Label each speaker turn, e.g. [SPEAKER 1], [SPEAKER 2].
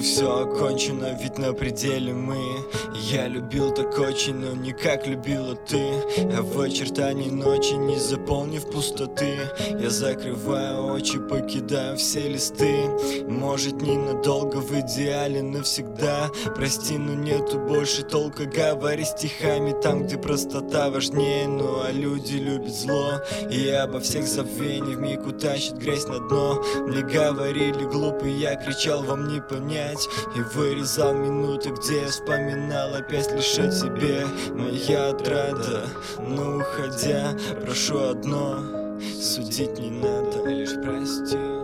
[SPEAKER 1] все окончено, ведь на пределе мы. Я любил так очень, но не как любила ты. А в очертании ночи, не заполнив пустоты, я закрываю очи, покидаю все листы. Может, ненадолго, в идеале навсегда. Прости, но нету больше толка говорить стихами там, где простота важнее. Ну а люди любят зло, и обо всех забвений вмиг утащит грязь на дно. Мне говорили глупый, я кричал вам не понять, и вырезал минуты, где я вспоминал опять лишь о тебе. Моя отрада, но уходя, прошу одно: судить не надо, лишь прости.